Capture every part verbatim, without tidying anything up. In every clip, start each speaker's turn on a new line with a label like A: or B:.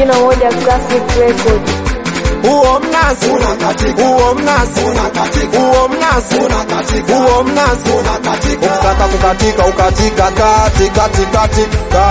A: Jina moja Classic Record.
B: Uo mnazi unakatika, uo mnazi unakatika, uo mnazi unakatika, uo mnazi unakatika. Ukitaka kukatika ukatika kati kati katika.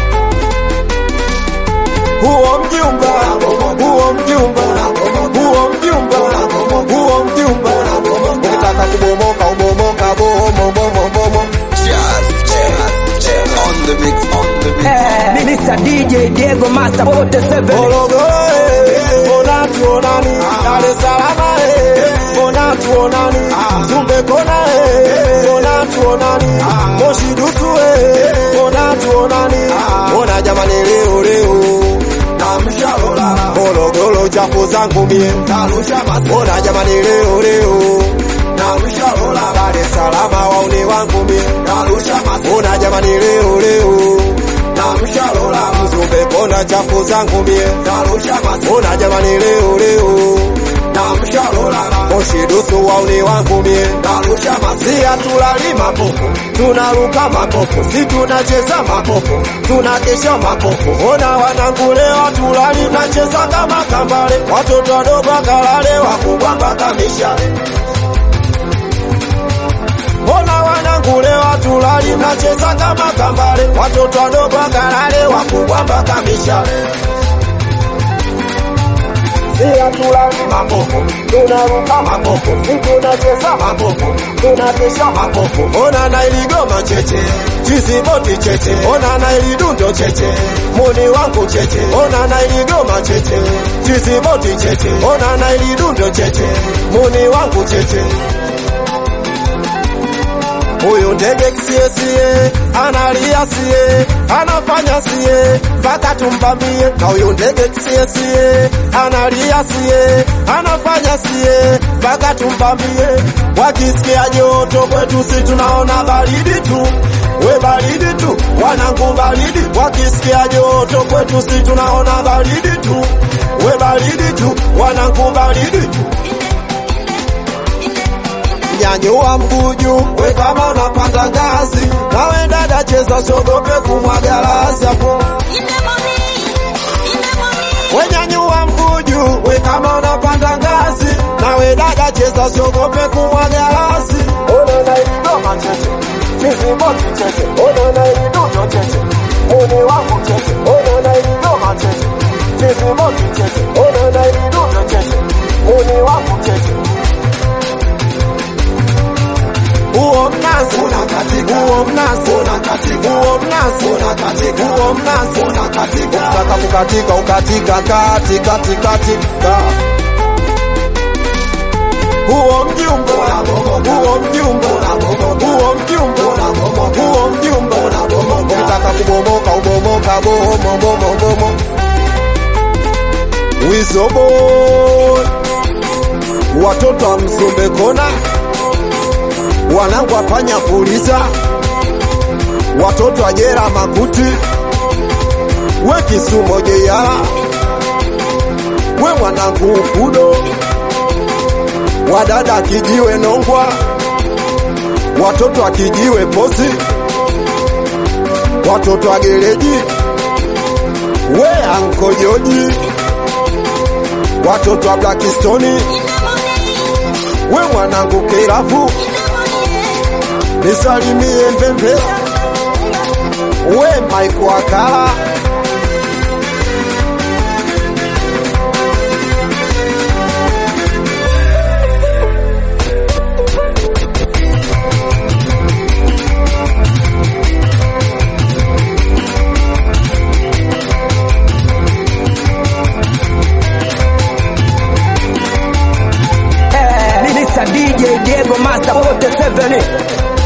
B: Uo mjumba, uo mjumba, uo mjumba, uo mjumba. Ukitaka kubomoka ubomoka bomo bomo bomo.
C: Just, just, just on the mix, on the mix.
D: Eh, Mister D J Diego Master forty-seven.
B: Morogoro eh, bona tuonani, Dar es Salaam eh, bona tuonani, Zumbe kona eh, bona tuonani, Moshi dusu eh, bona tuonani. Ona jamani leo leo namshalola, Morogoro chapo zangu mie narusha masi. Ona jamani leo leo namshalola, Dar es Salaam wauni wangu mie narusha masi. Ona jamani leo leo namshalola, Mzumbe kona chapo zangu mie narusha masi. Ona jamani leo leo namshalola, Moshi dusu wauni wangu mie narusha masi. Si hatulali mapopo, tunaruka mapopo, si tunacheza mapopo, tunakesha mapopo. Ona wanangu leo hatulali, tunacheza kama kambale, watoto wadogo kalale, wakubwa mpaka mishale. Ona wanangu leo hatulali, tunacheza kama kambale, watoto wadogo kalale, wakubwa mpaka mishale. Si hatulali mapopo, tunaruka mapopo, si tunacheza mapopo, tunakesha mapopo. Ona na iligoma cheche, chizi boti cheche, ona na ilidundo cheche, muni wangu cheche. Ona na iligoma cheche, chizi boti cheche, ona na ilidundo cheche, muni wangu cheche. Huyu ndege kisie sie, analia sie, anafanya sie, mpaka tumbambie. Na huyu ndege kisie sie, analia sie, anafanya sie, mpaka tumbambie. Wakisikia joto kwetu si tunaona baridi tu, we baridi tu, wanangu baridi. Wakisikia joto kwetu si tunaona baridi tu, we baridi tu, wanangu baridi tu. Nyanyua mguju, we kama unapanda ngazi, nawe dada cheza sogope kumwaga lazi hapo. We nyanyua mguju, we kama unapanda ngazi, nawe dada cheza sogope kumwaga lazi. Ona na iligoma cheche, chizi boti cheche, ona na ilidundo cheche, muni wangu cheche. Ona na iligoma cheche, chizi boti cheche, ona na ilidundo cheche, muni wangu cheche. Uo mnazi unakatika, uo mnazi unakatika, uo mnazi unakatika, uo mnazi unakatika. Ukitaka kukatika ukatika kati kati katika. Uo mjumba, uo mjumba, uo mjumba, uo mjumba. Ukitaka kubomoka ubomoka bomo bomo bomo. Wizobo watoto wa Mzumbe kona, wanangu wapanya kuuliza, watoto ajera makuti, we Kisumo jeyala, we mwanangu ukudo, wadada kijiwe nongwa, watoto akijiwe posi, watoto agereji, we anko Joji, watoto wa Blackstone, we mwanangu Kerafu, nisalimie Mbembe, we Mike Wakala.
D: Eh, Mister D J Diego Master forty-seven.